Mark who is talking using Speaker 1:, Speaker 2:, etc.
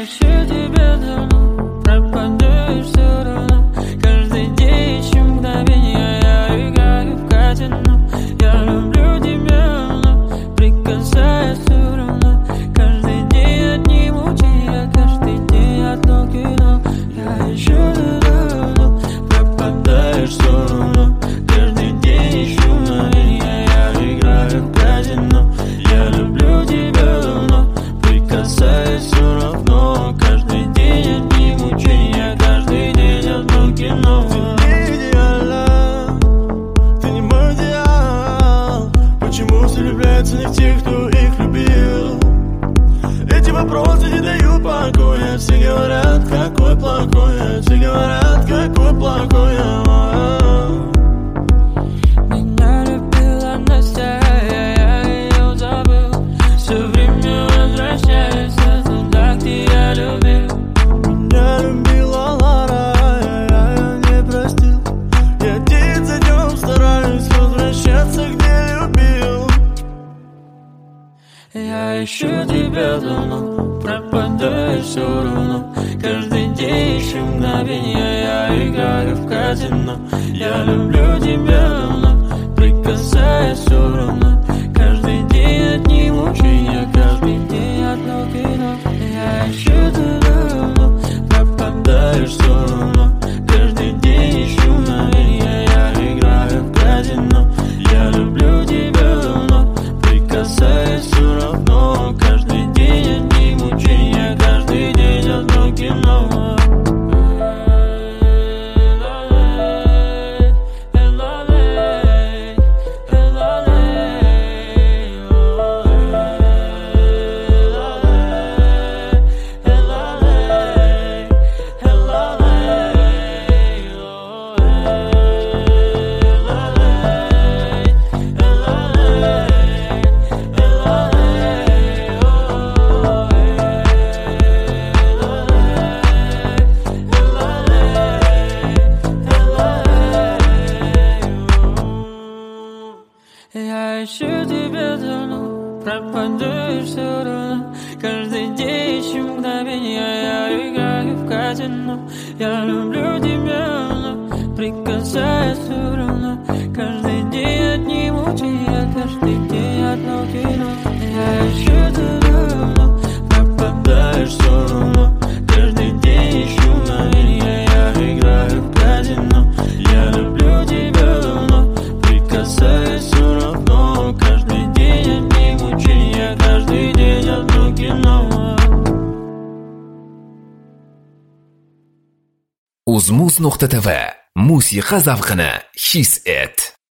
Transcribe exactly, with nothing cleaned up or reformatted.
Speaker 1: ищу тебя давно, пропадаешь все равно. Каждый день ищу мгновенья, я играю в казино. Я люблю тебя, но прикасаюсь все равно. Каждый день одни мучения, каждый день одно кино. Я ищу тебя давно, пропадаешь все равно. Каждый день ищу мгновенья, я играю в казино. Я люблю тебя давно, прикасаясь все равно. Каждый день одни мучения, каждый день одно кино.
Speaker 2: Ты не идеальна, ты не мой идеал. Почему все влюбляются не в тех, кто их любил? Эти вопросы не дают покоя. Все говорят, какой плохой я. Все говорят, какой плохой я.
Speaker 1: Меня любила Настя, я ее забыл. Все время возвращается туда, где я любил.
Speaker 2: Меня любила Лара, я ее не простил. Я день за днем стараюсь возвращаться, где любил.
Speaker 1: Я ищу тебя давно, пропадаешь все равно. Каждый день ищу мгновенья, я играю в казино. Я люблю тебя давно, прикасаясь все равно. Каждый день одни мучения, каждый день одно кино. Я ищу тебя давно, пропадаешь все равно. Каждый день ищу мгновенья, я играю в казино. Я люблю тебя давно, прикасаясь все равно. Каждый день одни мучения, каждый день одно кино. Я ищу тебя давно, пропадаешь все равно. Каждый день ищу мгновенья, я играю в казино. Я люблю тебя, но прикасаясь все равно. Каждый день одни мучения, каждый день одно кино. Я ищу тебя давно, пропадаешь все равно. Каждый день ищу мгновенья, я играю в казино. Я люблю тебя давно, прикасаясь все равно. Каждый день одни мучения, каждый день одно кино.
Speaker 3: uzmuz nuqta tv musiqa zavqini his et.